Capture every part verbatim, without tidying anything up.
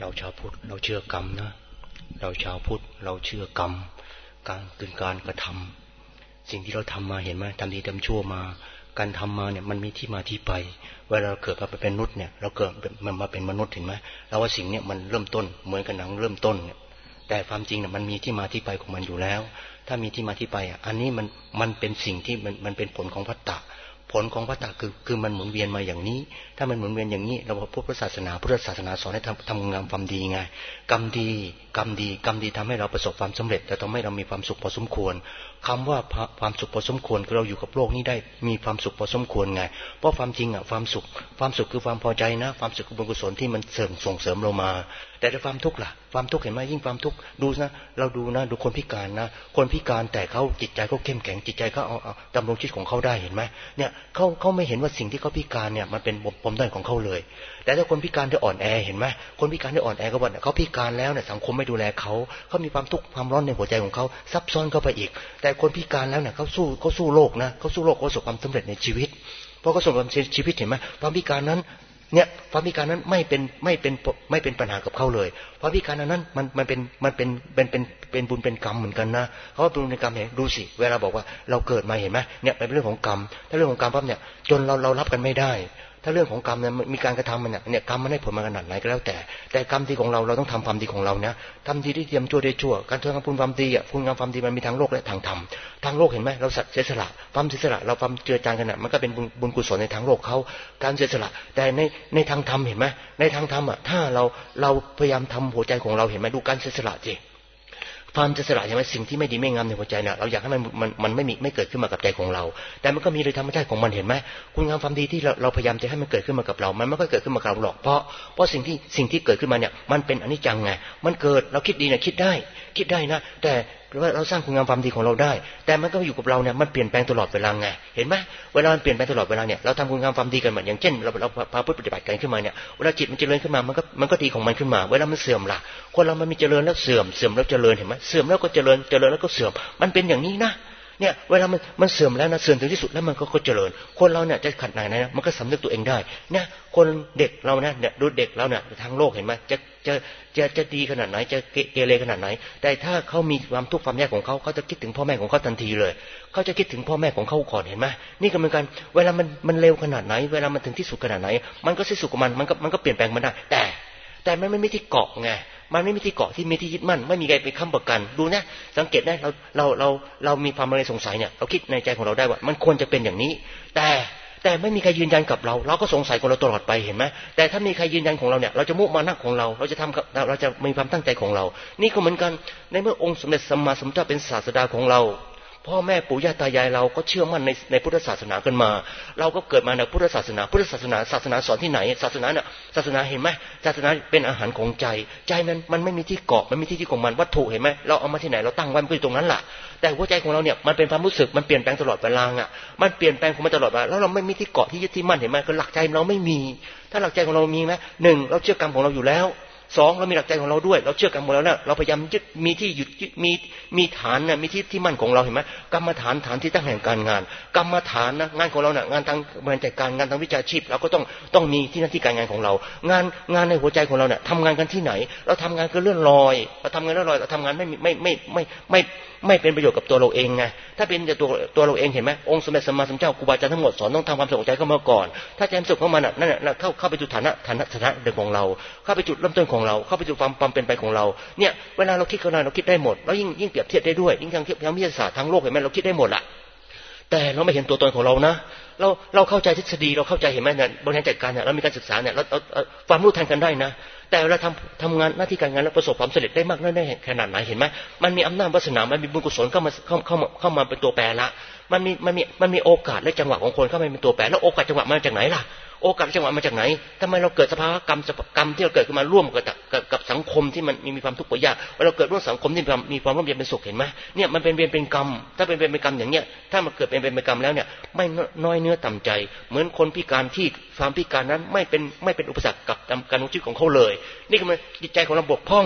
เราชาวพุทธเราเชื่อกรรมนะเราชาวพุทธเราเชื่อกรรมการเป็นการกระทำสิ่งที่เราทำมาเห็นไหมทำดีทำชั่วมาการทำมาเนี่ยมันมีที่มาที่ไปเวลาเราเกิดมาเป็นมนุษย์เนี่ยเราเกิดมันมาเป็นมนุษย์เห็นไหมเราว่าสิ่งเนี่ยมันเริ่มต้นเหมือนกับหนังเริ่มต้นเนี่ยแต่ความจริงเนี่ยมันมีที่มาที่ไปของมันอยู่แล้วถ้ามีที่มาที่ไปอ่ะอันนี้มันมันเป็นสิ่งที่มันมันเป็นผลของวัฏฏะผลของวัฏฏะคือคือมันหมุนเวียนมาอย่างนี้ถ้ามันหมุนเวียนอย่างนี้เราพุทธศาสนาพุทธศาสนาสอนให้ทำทำงานความดีไงกรรมดีกรรมดีกรรมดีทำให้เราประสบความสำเร็จแต่ทำให้เรามีความสุขพอสมควรคำว่าความสุขพอสมควรคือเราอยู่กับโลกนี้ได้มีความสุขพอสมควรไงเพราะความจริงอ่ะความสุขความสุขคือความพอใจนะความสุขคือบุญกุศลที่มันเสริมส่งเสริมเรามาแต่ถ้าความทุกข์ล่ะความทุกข์เห็นไหมยิ่งความทุกข์ดูนะเราดูนะดูคนพิการนะคนพิการแต่เขาจิตใจเขาเข้มแข็งจิตใจเขาเอาเอาดำรงชีวิตของเขาได้เห็นไหมเนี่ยเขาเขาไม่เห็นว่าสิ่งที่เขาพิการเนี่ยมันเป็นปมด้อยของเขาเลยแต่ถ้าคนพิการที่อ่อนแอเห็นไหมคนพิการที่อ่อนแอก็บอกเขาพิการแล้วเนี่ยสังคมไม่ดูแลเขาเขามีความทุกข์ความร้อนในหัวใจของเขาซับซ้อนเข้าไปอีกแต่คนพิการแล้วเนี่ยเขาสู้เขาสู้โลกนะเขาสู้โลกเขาประสบความสำเร็จในชีวิตเพราะเขาประสบความชีวิตเห็นไหมความพิการนั้นเนี่ยความพิการนั้นไม่เป็นไม่เป็นไม่เป็นปัญหากับเขาเลยความพิการนั้นมันมันเป็นมันเป็นเป็นเป็นเป็นบุญเป็นกรรมเหมือนกันนะเขาว่าบุญเป็นกรรมเห็นดูสิเวลาบอกว่าเราเกิดมาเห็นไหมเนี่ยเป็นเรื่องของกรรมถ้าเรื่องของกรรมปั๊บเนี่ยจนเราเรารับกันไม่ได้ถ้าเรื่องของกรรมเนี่ยมีการกระทำมันเนี่ยกรรมมันให้ผลมาขนาดไหนก็แล้วแต่แต่กรรมดีของเราเราต้องทำความดีของเราเนี่ยทำดีที่เทียมชั่วได้ชั่วการทำคุณความดีอ่ะคุณงามความดีมันมีทางโลกและทางธรรมทางโลกเห็นไหมเราเสียสละความเสียสละเราความเจือจางกันน่ะมันก็เป็นบุญกุศลในทางโลกเขาการเสียสละแต่ในในทางธรรมเห็นไหมในทางธรรมอ่ะถ้าเราเราพยายามทำหัวใจของเราเห็นไหมดูการเสียสละสิความเสียสละใช่ไหมสิ่งที่ไม่ดีไม่งามในหัวใจเนี่ยเราอยากให้มันมันมันไม่มีไม่เกิดขึ้นมากับใจของเราแต่มันก็มีโดยธรรมชาติของมันเห็นไหมคุณงามความดีที่เราเราพยายามจะให้มันเกิดขึ้นมากับเรามันไม่ค่อยเกิดขึ้นมากับเราหรอกเพราะเพราะสิ่งที่สิ่งที่เกิดขึ้นมาเนี่ยมันเป็นอนิจจังไงมันเกิดเราคิดดีเนี่ยคิดได้คิดได้นะแต่ว่าเราสร้างคุณงามความดีของเราได้แต่มันก็อยู่กับเราเนี่ยมันเปลี่ยนแปลงตลอดเวลาไงเห็นไหมเวลามันเปลี่ยนแปลงตลอดเวลาเนี่ยเราทำคุณงามความดีกันเหมือนอย่างเช่นเราเราพาพุทธปฏิบัติกันขึ้นมาเนี่ยเวลาจิตมันเจริญขึ้นมามันก็มันก็ดีของมันขึ้นมาเวลามันเสื่อมล่ะคนเรามันมีเจริญแล้วเสื่อมเสื่อมแล้วเจริญเห็นไหมเสื่อมแล้วก็เจริญเจริญแล้วก็เสื่อมมันเป็นอย่างนี้นะเนี่ยเวลามันมันเสื่อมแล้วนะเสื่อมถึงที่สุดแล้วมันก็ก็เจริญคนเราเนี่ยจะขัดไหนนะมันก็สำนึกตัวเองได้เนี่ยคนเด็กเราเนี่ยเนี่ยดูเด็กเราเนี่ยทางโลกเห็นไหมจะจะจะจะดีขนาดไหนจะเกเรขนาดไหนแต่ถ้าเขามีความทุกข์ความยากของเขาเขาจะคิดถึงพ่อแม่ของเขาทันทีเลยเขาจะคิดถึงพ่อแม่ของเขาก่อนเห็นไหมนี่ก็เหมือนกันเวลามันมันเร็วขนาดไหนเวลามันถึงที่สุดขนาดไหนมันก็สิ้นสุดของมันมันก็มันก็เปลี่ยนแปลงมันได้แต่แต่มันไม่มีที่เกาะไงมันไม่มีที่เกาะที่มีที่ยึดมั่นไม่มีใครไปค้ำประกันดูนะสังเกตได้เราเราเราเรามีความอะไรสงสัยเนี่ยเราคิดในใจของเราได้ว่ามันควรจะเป็นอย่างนี้แต่แต่ไม่มีใครยืนยันกับเราเราก็สงสัยของเราตลอดไปเห็นไหมแต่ถ้ามีใครยืนยันของเราเนี่ยเราจะมุ่งมานะของเราเราจะทำเราจะมีความตั้งใจของเรานี่ก็เหมือนกันในเมื่อองค์สมเด็จสัมมาสัมพุทธเจ้าเป็นศาสดาของเราพ่อแม่ปู่ย่าตายายเราก็เชื่อมั่นในในพุทธศาสนากันมาเราก็เกิดมาในพุทธศาสนาพุทธศาสนาศาสนาสอนที่ไหนศาสนาเนี่ยศาสนาเห็นไหมศาสนาเป็นอาหารของใจใจมันมันไม่มีที่เกาะมันมีที่ที่ของมันวัตถุเห็นไหมเราเอามาที่ไหนเราตั้งไว้มันก็อยู่ตรงนั้นแหละแต่หัวใจของเราเนี่ยมันเป็นความรู้สึกมันเปลี่ยนแปลงตลอดเวลาอ่ะมันเปลี่ยนแปลงของมันตลอดเวลาแล้วเราไม่มีที่เกาะที่ยึดที่มั่นเห็นไหมคือหลักใจเราไม่มีถ้าหลักใจของเรามีไหมหนึ่งเราเชื่อกรรมของเราอยู่แล้วสองเรามีหลักใจของเราด้วยเราเชื่อกันหมดแล้วเนี่ยเราพยายามยึดมีที่หยุดมีมีฐานเนี่ยมีที่ที่มั่นของเราเห็นไหมกรรมฐานฐานที่ตั้งแห่งการงานกรรมฐานนะงานของเราเนี่ยงานทางบริหารจัดการงานทางวิชาชีพเราก็ต้องต้องมีที่หน้าที่การงานของเรางานงานในหัวใจของเราเนี่ยทำงานกันที่ไหนเราทำงานกันเลื่อนลอยเราทำงานเลื่อนลอยเราทำงานไม่ไม่ไม่ไม่ไม่ไม่เป็นประโยชน์กับตัวเราเองไงถ้าเป็นแต่ตัวตัวเราเองเห็นไหมองค์สมเด็จสัมมาสัมพุทธเจ้าครูบาอาจารย์ทั้งหมดสอนต้องทำความสงบใจเข้ามาก่อนถ้าใจสุขของมันนั่นแหละเข้าเข้าไปจุดฐานะฐานะฐานะเดิมของเราเข้าไปจุดเริ่มต้นของเราเข้าไปจุดความความเป็นไปของเราเนี่ยเวลาเราคิดกันเราคิดได้หมดแล้วยิ่งยิ่งเปรียบเทียบได้ด้วยยิ่งทางทางวิทยาศาสตร์ทางโลกเห็นไหมเราคิดได้หมดละแต่เราไม่เห็นตัวตนของเรานะเราเราเข้าใจทฤษฎีเราเข้าใจเห็นไหมเนี่ยบริหารจัดการเนี่ยเรามีการศึกษาเนี่ยเราความรู้ทันกันได้นะแต่เวลาทำทำงานหน้าที่การงานแล้วประสบความสำเร็จได้มากน้อยได้ขนาดไหนเห็นไหมมันมีอำนาจวาสนามันมีบุญกุศลเข้ามาเข้าเข้ามาเข้ามาเป็นตัวแปรละมันมีมันมีมันมีโอกาสและจังหวะของคนเข้ามาเป็นตัวแปรแล้วโอกาสจังหวะมาจากไหนล่ะโอกาสจังหวะมาจากไหนทำไมเราเกิดสภาวะกรรมกรรมที่เราเกิดขึ้นมาร่วมกับกับกับสังคมที่มันมีความทุกข์ยากเราเกิดร่วมสังคมที่มีความร่มเย็นเป็นสุขเห็นไหมเนี่ยมันเป็นเวรเป็นกรรมถ้าเป็นเวรเป็นกรรมอย่างเนี้ยถ้ามันเกิดเป็นเวรเป็นกรรมแล้วเนี่ยไม่น้อยเนื้อต่ำใจเหมือนคนพิการที่ความพิการนั้นไม่เป็นไม่เป็นอุปสรรคกับการดำเนินชีวิตของเขาเลยนี่คือมันจิตใจของเราบกพร่อง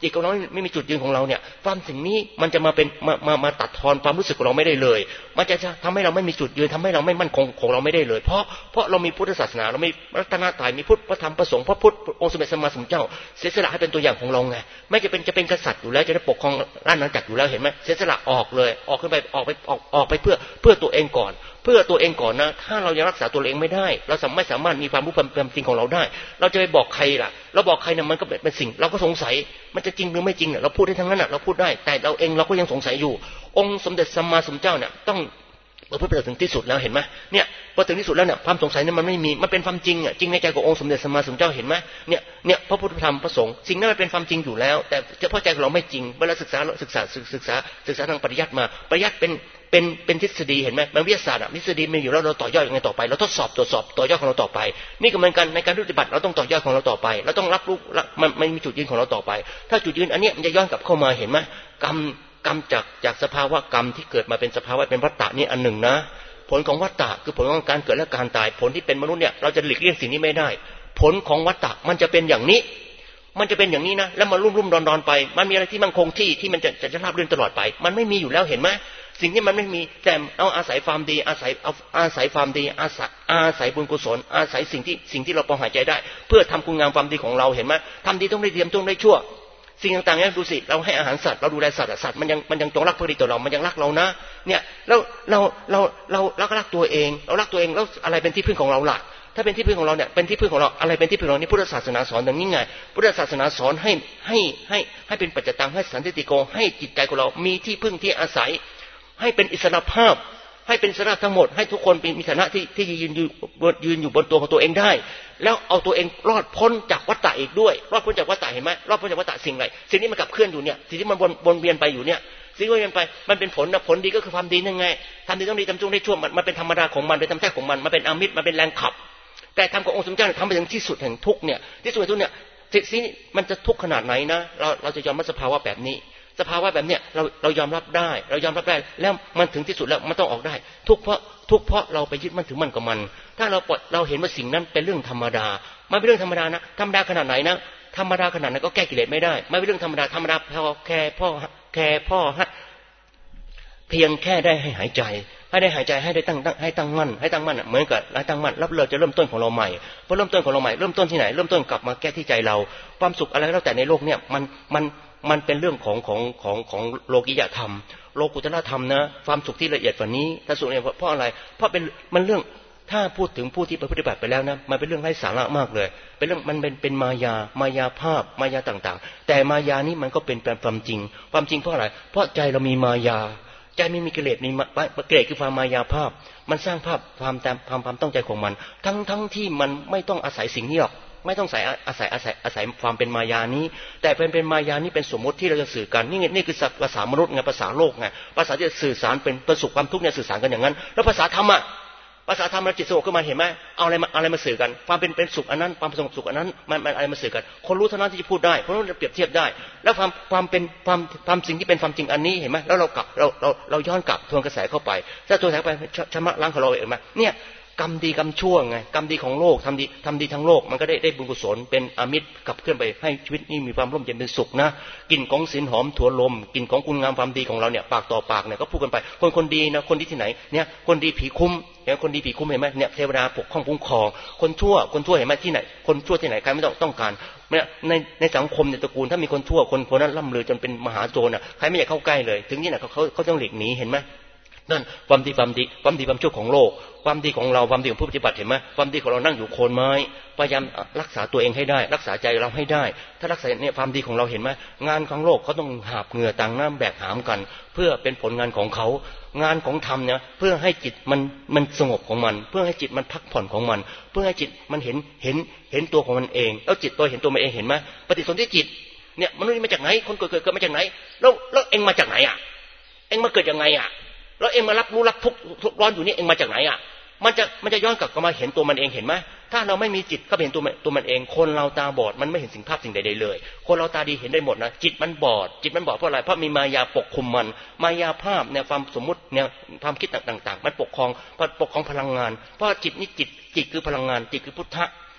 จิตของเราไม่มีจุดยืนของเราเนี่ยความสิ่งนี้มันจะมาเป็นมามามาตัดทอนความรู้สึกของเราไม่ได้เลยมันจะทำให้เราไม่มีจุดยืนทำให้เราไม่มั่นคงของเราไม่ได้เลยเพราะเพราะเรามีพุทธศาสนาเรามีรัตนตรัยมีพุทธพระธรรมพระสงฆ์พระพุทธองค์สมเด็จสัมมาสัมพุทธเจ้าเสียสละให้เป็นตัวอย่างของเราไงไม่จะเป็นจะเป็นกษัตริย์อยู่แล้วจะได้ปกครองราชอาณาจักรอยู่แล้วเห็นไหมเสียสละออกเลยออกขึ้นไปออกไปออกออกไปเพื่อเพื่อตัวเองก่อนเพื่อตัวเองก่อนนะถ้าเรายังรักษาตัวเองไม่ได้เราไม่สามารถมีความรู้ความจริงของเราได้เราจะไปบอกใครล่ะเราบอกใครเนี่ยมันก็เป็นสิ่งเราก็สงสัยมันจะจริงหรือไม่จริงเนี่ยเราพูดได้ทั้งนั้นน่ะเราพูดได้แต่เราเองเราก็ยังสงสัยอยู่องค์สมเด็จสัมมาสัมพุทธเจ้าเนี่ยต้องพอพูดถึงที่สุดแล้วเห็นไหมเนี่ยพอถึงที่สุดแล้วเนี่ยความสงสัยนั้นมันไม่มีมันเป็นความจริงอ่ะจริงในใจขององค์สมเด็จสัมมาสัมพุทธเจ้าเห็นไหมเนี่ยเนี่ยพระพุทธธรรมพระสงฆ์สิ่งนั้นมันเป็นความจริงอยู่แล้วแต่เฉพาะใจของเราไม่จริงเวลาศึกษาศึกษาศึกษาศึกษาทางปริยัติมาปริยัติเป็นเป็นเป็นทฤษฎีเห็นไหมมันวิทยาศาสตร์อ่ะทฤษฎีมีอยู่แล้วเราต่อยอดยังไงต่อไปเราทดสอบตรวจสอบต่อยอดของเราต่อไปนี่ก็เหมือนกันในการปฏิบัติเราต้องต่อยอดของเราต่อไปเราต้องรับรู้มันมันมีจุดยืนของเราต่อไปถ้าจุดยืนอันนี้มันจะย้อนกลับเข้ามาเห็นไหมกรรมกรรมจากจากสภาวะกรรมที่เกิดมาเป็นสภาวะเป็นวัฏฏะนี่อันหนึ่งนะผลของวัฏฏะคือผลของการเกิดและการตายผลที่เป็นมนุษย์เนี่ยเราจะหลีกเลี่ยงสิ่งนี้ไม่ได้ผลของวัฏฏะมันจะเป็นอย่างนี้มันจะเป็นอย่างนี้นะแล้วมันรุ่มรุ่มดอนดอนไปมันมีอะไรที่มั่นคงที่ที่มันจะจะราบรื่นตลอดไปมันไม่มีอยู่แล้วเห็นไหมสิ่งที่มันไม่มีแต่เอาอาศัยความดีอาศัยเอาอาศัยความดีอาศัยอาศัยบุญกุศลอาศัยสิ่งที่สิ่งที่เราพอหายใจได้เพื่อทำคุณงามความดีของเราเห็นไหมทำดีต้องได้เทียมต้องได้ชั่วสิ่งต่างๆเนี่ยดูสิเราให้อาหารสัตว์เราดูแลสัตว์สัตว์มันยังมันยังจงรักภักดีต่อเรามันยังรักเรานะเนี่ยแล้วเราเราเราเราก็รักตัวเองเรารักตัวเองแล้วอะไรเป็นที่พึ่งของเราล่ะถ้าเป็นที่พึ่งของเราเนี่ยเป็นที่พึ่งของเราอะไรเป็นที่พึ่งของเรานี่พุทธศาสนาสอนอย่างนี้ไงพุทธศาสนาสอนให้ให้ให้ให้เป็นปัจจตังให้สันติโกให้จิตใจของเรามีที่พึ่งที่อาศัยให้เป็นอิสรภาพให้เป็นอิสระทั้งหมดให้ทุกคนมีฐานะที่ที่ยืนอยู่ยืนอยู่บนตัวของตัวเองได้แล้วเอาตัวเองรอดพ้นจากวัฏฏะอีกด้วยรอดพ้นจากวัฏฏะเห็นไหมรอดพ้นจากวัฏฏะสิ่งไรสิ่งนี้มันขับเคลื่อนอยู่เนี่ยสิ่งที่มันวนวนเวียนไปอยู่เนี่ยสิ่งที่วนเวียนไปมันเป็นผลนะผลดีก็คือความดีนั่นไงทำดีต้องดีทำชั่วได้ชั่วมันมันเป็นธรรมดาของมันเป็นธรรมชาติของมันมันเป็นอามิตรมันเป็นแรงขับแต่ทำขององค์สมเด็จเจ้าทำไปถึงที่สุดแห่งทุกเนี่ยที่สุดแห่งทุกเนี่ยสิ่งนี้มันจะทุกข์ขนาดไหนนะเราเราจะยอมรับสภาวะแบบนี้สภาวะแบบเนี้ยเราเรายอมรับได้เรายอมรับได้แล้วมันถึงที่สุดแล้วมันต้องออกได้ทุกเพราะทุกเพราะเราไปยึดมั่นถือมั่นกับมันถ้าเราปล่อยเราเห็นว่าสิ่งนั้นเป็นเรื่องธรรมดามันเป็นเรื่องธรรมดานะธรรมดาขนาดไหนนะธรรมดาขนาดไหนก็แก้กิเลสไม่ได้ไม่เป็นเรื่องธรรมดาธรรมดาพอแค่พ่อแค่พ่อเพียงแค่ได้ให้หายใจให้ได้หายใจให้ได้ตั้งให้ตั้งมั่นให้ตั้งมั่นเหมือนกับให้ตั้งมั่นแล้วเราจะเริ่มต้นของเราใหม่พอเริ่มต้นของเราใหม่เริ่มต้นที่ไหนเริ่มต้นกลับมาแก้ที่ใจเราความสุขอะไรแล้วแต่ในโลกเนี่ยมันมันมันเป็นเรื่องของของของของโลกิยธรรมโลกุตตรธรรมนะความสุขที่ละเอียดกว่านี้ถ้าสุขเนี่ยเพราะอะไรเพราะเป็นมันเรื่องถ้าพูดถึงผู้ที่ปฏิบัติไปแล้วนะมันเป็นเรื่องไร้สาระมากเลยเป็นเรื่องมันเป็นเป็นมายามายาภาพมายาต่างๆแต่มายานี้มันก็เป็นความจริงความจริงเพราะอะไรเพราะใจเรามีมายาใจไม่มีกิเลสมีกิเลสคือความมายาภาพมันสร้างภาพความตามความความต้องใจของมันทั้งทั้งที่มันไม่ต้องอาศัยสิ่งนี้หรอกไม่ต้องใส่อาศัยอาศัยอาศัยความเป็นมายานี้แต่เป็นเป็นมายานี้เป็นสมมติที่เราจะสื่อกันนี่นี่คือภาษามนุษย์ไงภาษาโลกไงภาษาที่จะสื่อสารเป็นประสบความทุกข์เนี่ยสื่อสารกันอย่างนั้นแล้วภาษาธรรมอะภาษาธรรมเราจิตสงบขึ้นมาเห็นไหมเอาอะไรมาอะไรมาสื่อกันความเป็นเป็นสุขอันนั้นความสงบสุขอันนั้นมันมันอะไรมาสื่อกันคนรู้เท่านั้นที่จะพูดได้คนรู้จะเปรียบเทียบได้แล้วความความเป็นความความสิ่งที่เป็นความจริงอันนี้เห็นไหมแล้วเรากลับเราเราเราย้อนกลับทวนกระแสเข้าไปถ้าทวนกระแสไปชำระล้างของเราเองไหมเนี่ยกรรมดีกรรมชั่วไงกรรมดีของโลกทำดีทำดีทั้งโลกมันก็ได้ได้บุญกุศลเป็นอามิตรขับเคลื่อนไปให้ชีวิตนี้มีความร่มเย็นเป็นสุขนะกลิ่นของศีลหอมถั่วลมกลิ่นของคุณงามความดีของเราเนี่ยปากต่อปากเนี่ยก็พูดกันไปคนคนดีนะคนที่ที่ไหนเนี่ยคนดีผีคุ้มเนี่ยคนดีผีคุ้มเห็นไหมเนี่ยเทวดาปกป้องคุ้มครองคนชั่วคนชั่วเห็นไหมที่ไหนคนชั่วที่ไหนใครไม่ต้องต้องการเนี่ยในในสังคมในตระกูลถ้ามีคนชั่วคนคนนั้นล่ำลือจนเป็นมหาโจรอ่ะใครไม่อยากเข้าใกล้เลยถึงที่ไหนเขาเขาเขาต้องหลีกหนีเห็นไหมนั่นความดีความดีความดีความชั่วของโลกความดีของเราความดีของผู้ปฏิบัติเห็นไหมความดีของเรานั่งอยู่โคนไม้พยายามรักษาตัวเองให้ได้รักษาใจเราให้ได้ถ้ารักษาเนี่ยความดีของเราเห็นไหมงานของโลกเขาต้องหาบเหงื่อต่างน้ำแบกหามกันเพื่อเป็นผลงานของเขางานของธรรมเนี่ยเพื่อให้จิตมันมันสงบของมันเพื่อให้จิตมันพักผ่อนของมันเพื่อให้จิตมันเห็นเห็นเห็นตัวของมันเองแล้วจิตตัวเห็นตัวมันเองเห็นไหมปฏิสนธิจิตเนี่ยมนุษย์มาจากไหนคนเกิดเกิดเกิดมาจากไหนแล้วแล้วเองมาจากไหนอ่ะเองมาเกิดยังไงอ่ะแล้วเองมารับรู้รับทุกทุกร้อนอยู่นี่เองมาจากไหนอ่ะมันจะมันจะย้อนกลับมาเห็นตัวมันเองเห็นไหมถ้าเราไม่มีจิตก็เห็นตัวตัวมันเองคนเราตาบอดมันไม่เห็นสิ่งภาพสิ่งใดๆเลยคนเราตาดีเห็นได้หมดนะจิตมันบอดจิตมันบอดเพราะอะไรเพราะมีมายาปกคุมมันมายาภาพเนี่ยความสมมุติเนี่ยความคิดต่างๆมันปกครองปกครองพลังงานเพราะจิตนี่จิตจิตคือพลังงานจิตคือพุทธะ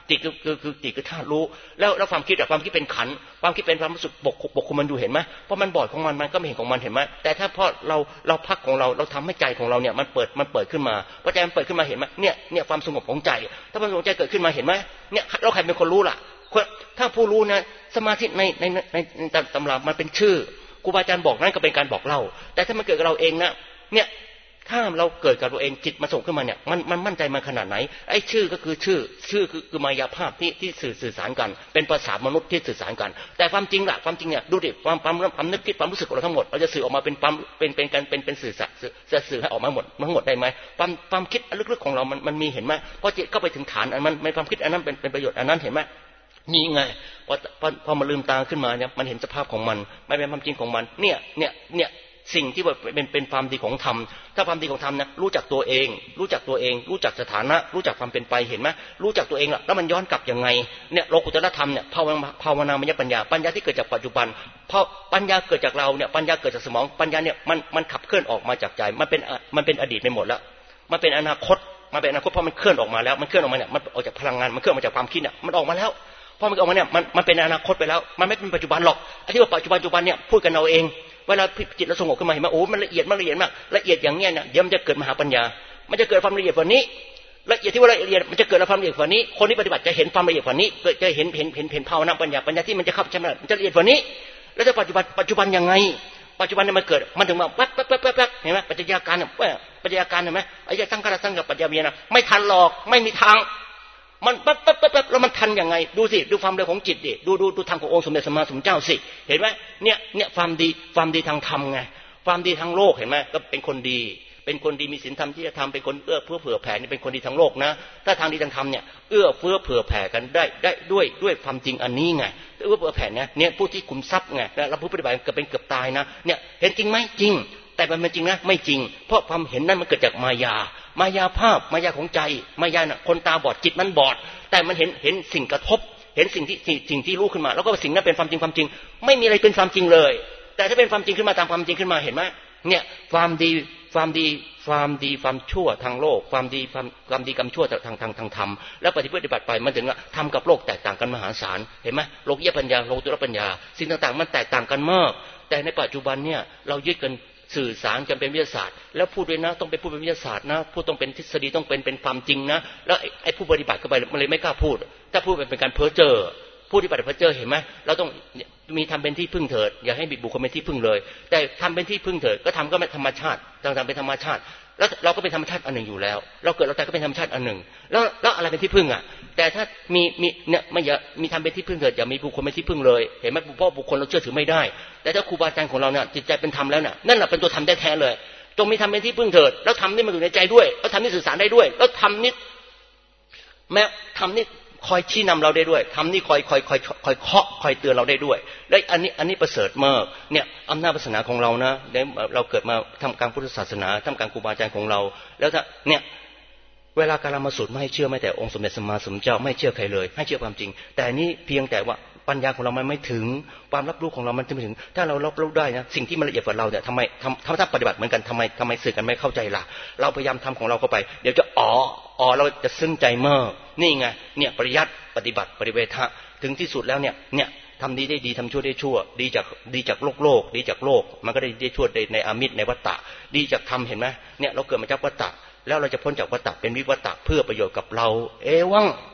จิตคือคือคือจิตคือธาตุรู้แล้วแล้วความคิดอะความคิดเป็นขันธ์ความคิดเป็นความรู้สึกปกปกคุมมันอยู่เห็นไหมเพราะมันบอดของมันมันก็ไม่เห็นของมันเห็นไหมแต่ถ้าพอเราเราพักของเราเราทำให้ใจของเราเนี่ยมันเปิดมันเปิดขึ้นมาพอใจมันเปิดขึ้นมาเห็นไหมเนี่ยเนี่ยความสงบของใจถ้าความสงบใจเกิดขึ้นมาเห็นไหมเนี่ยเราใครเป็นคนรู้ล่ะถ้าผู้รู้นะสมาธิในในในในตำรามันเป็นชื่อครูบาอาจารย์บอกนั่นก็เป็นการบอกเล่าแต่ถ้ามันเกิดกับเราเองนะเนี่ยถ้าเราเกิดกับตัวเองจิตมาส่งขึ้นมาเนี่ยมันมันมั่นใจมาขนาดไหนไอ้ชื่อก็คือชื่อชื่อคือคือมายาภาพที่ที่สื่อสื่อสารกันเป็นภาษามนุษย์ที่สื่อสารกันแต่ความจริงล่ะความจริงเนี่ยดูดิความความความนึกคิดความรู้สึกของเราทั้งหมดเราจะสื่อออกมาเป็นความเป็นเป็นการเป็นเป็นสื่อจะสื่อให้ออกมาหมดทั้งหมดได้ไหมความความคิดลึกๆของเรามันมันมีเห็นไหมพอจิตเข้าไปถึงฐานอันมันในความคิดอันนั้นเป็นเป็นประโยชน์อันนั้นเห็นไหมนี่ไงพอพอพอมาลืมตาขึ้นมาเนี่ยมันเห็นสภาพของมันไม่เป็นความจริงของมันเนี่ยเนี่ยเนี่ยสิ่งที่เป็นเป็นความดีของธรรมถ้าความดีของธรรมนะรู้จักตัวเองรู้จักตัวเองรู้จักสถานะรู้จักความเป็นไปเห็นไหมรู้จักตัวเองล่ะแล้วมันย้อนกลับยังไงเนี่ยโลกุตตรธรรมเนี่ยภาวนาภาวนามยปัญญาปัญญาที่เกิดจากปัจจุบันเพราะปัญญาเกิดจากเราเนี่ยปัญญาเกิดจากสมองปัญญาเนี่ยมันมันขับเคลื่อนออกมาจากใจมันเป็นมันเป็นอดีตไปหมดแล้วมันเป็นอนาคตมันเป็นอนาคตเพราะมันเคลื่อนออกมาแล้วมันเคลื่อนออกมาเนี่ยมันออกจากพลังงานมันเคลื่อนมาจากความคิดเนี่ยมันออกมาแล้วพอมันออกมาเนี่ยมันมันเป็นอนาคตไปแล้วมันไม่เป็นปัจจุบันหรอกไอ้ที่ว่าปัจจุบันปัจจุบันเนี่ยพูดกันเอาเองเวลาจิตเราสงบขึ้นมาเห็นไหมโอ้มันละเอียดมากละเอียดมากละเอียดอย่างเงี้ยเนี่ยเดี๋ยวมันจะเกิดมหาปัญญามันจะเกิดความละเอียดกว่านี้ละเอียดที่ว่าละเอียดมันจะเกิดความละเอียดกว่านี้คนที่ปฏิบัติจะเห็นความละเอียดกว่านี้จะเห็นเห็นเห็นเห็นภาวนาปัญญาปัญญาที่มันจะเข้าใช่ไหมมันจะละเอียดกว่านี้แล้วจะปัจจุบันปัจจุบันยังไงปัจจุบันเนี่ยมันเกิดมันถึงมาแป๊บแป๊บแป๊บแป๊บเห็นไหมปัจจัยการเนี่ยปัจจัยการเห็นไหมไอ้ยังตั้งกระตั้งกับปัจจัยเมียนะไม่ทันหรอกไม่มีทางมันปั๊บปั๊บปั๊บปั๊บแล้วมันทันยังไงดูสิดูความเร็วของจิตดิดูดูดูทางขององค์สมเด็จสัมมาสัมพุทธเจ้าสิเห็นไหมเนี่ยเนี่ยความดีความดีทางธรรมไงความดีทางโลกเห็นไหมก็เป็นคนดีเป็นคนดีมีศีลธรรมที่จะทำเป็นคนเอื้อเฟื้อเผื่อแผ่นี่เป็นคนดีทางโลกนะถ้าทางดีทางธรรมเนี่ยเอื้อเฟื้อเผื่อแผ่กันได้ได้ด้วยด้วยความจริงอันนี้ไงเอื้อเผื่อแผ่เนี่ยเนี่ยผู้ที่คุมทรัพย์ไงแล้วผู้ปฏิบัติเกือบเป็นเกือบตายนะเนี่ยเห็นจริงไหมจริงแต่มันเป็นจริงนะไม่จริงเพราะความเห็นนั้นมันเกิดจากมายามายาภาพมายาของใจมายาน่ะคนตาบอดจิตมันบอดแต่มันเห็นเห็นสิ่งกระทบเห็นสิ่งที่สิ่งที่รู้ขึ้นมาแล้วก็สิ่งนั้นเป็นความจริงความจริงไม่มีอะไรเป็นความจริงเลยแต่ถ้าเป็นความจริงขึ้นมาตามความจริงขึ้นมาเห็นไหมเนี่ยความดีความดีความดีความชั่วทางโลกความดีความความดีกรรมชั่วทางทางทางธรรมแล้วปฏิบัติไปมันถึงทำกับโลกแตกต่างกันมหาศาลเห็นไหมโลกียปัญญาโลกุตตรปัญญาสิ่งต่างๆมันแตกต่างกันมากแต่ในปัจจุบันเนี่ยเรายึดกันสื่อสารกันเป็นวิทยาศาสตร์แล้วพูดด้วยนะต้องไปพูดเป็นวิทยาศาสตร์นะพูดต้องเป็นทฤษฎีต้องเป็นเป็นความจริงนะแล้วไอ้ผู้ปฏิบัติเข้าไปมันเลยไม่กล้าพูดถ้าพูดเป็นการเพ้อเจ้อผู้ที่ปฏิบัติเพ้อเจ้อเห็นไหมเราต้องมีทำเป็นที่พึ่งเถิดอย่าให้มีบุคคลเป็นที่พึ่งเลยแต่ทำเป็นที่พึ่งเถิดก็ทำก็ไม่ธรรมชาติต้องทำเป็นธรรมชาติแล้วเราก็เป็นธรรมชาติอันหนึ่งอยู่แล้วเราเกิดเราแต่ก็เป็นธรรมชาติอันหนึ่งแล้วแล้วอะไรเป็นที่พึ่งอ่ะแต่ถ้ามีมีเนี่ยไม่อย่ามีทำเป็นที่พึ่งเถิดอย่ามีบุคคลเป็นที่พึ่งเลยเห็นไหมเพราะบุคคลเราเชื่อถือไม่ได้แต่ถ้าครูบาอาจารย์ของเราเนี่ยจิตใจเป็นธรรมแล้วน่ะนั่นแหละเป็นตัวธรรมแท้ๆเลยจงมีทำเป็นที่พึ่งเถิดแล้วทำนี่มันอยู่ในใจด้วยแล้วทำนี่สื่อสารได้ด้วยแล้วทำนี่แม้ทำนี่คอยชี้นำเราได้ด้วยทำนี่คอยคอยคอยคอยเคาะคอยเตือนเราได้ด้วยและอันนี้อันนี้ประเสริฐมากเนี่ยอำนาจศาสนาของเรานะเราเกิดมาทำการพุทธศาสนาทำการครูบาอาจารย์ของเราแล้วถ้าเนี่ยเวลาการละมาสูตรไม่ให้เชื่อไม่แต่องค์สมเด็จสัมมาสัมพุทธเจ้าไม่เชื่อใครเลยให้เชื่อความจริงแต่นี้เพียงแต่ว่าปัญญาของเรามันไม่ถึงความรับรู้ของเรามันไม่ถึงถ้าเรารับรู้ได้นะสิ่งที่มันละเอียดกว่าเราเนี่ยทำไมทำถ้าปฏิบัติเหมือนกันทำไมทำไมสื่อกันไม่เข้าใจล่ะเราพยายามทำของเราเข้าไปเดี๋ยวจะอ๋ออ๋อเราจะซึ้งใจมากนี่ไงเนี่ยปริยัติปฏิบัติปริเวทะถึงที่สุดแล้วเนี่ยเนี่ยทำดีได้ดีทำชั่วได้ชั่วดีจากดีจากโลกโลกดีจากโลกมันก็ได้ได้ชั่วในอามิตรในวัฏฏะดีจากธรรมเห็นไหมเนี่ยเราเกิดมาจากวัฏฏะแล้วเราจะพ้นจากวัฏฏะเป็นวิวัฏฏะเพื่อประโยชน์กับเราเอวัง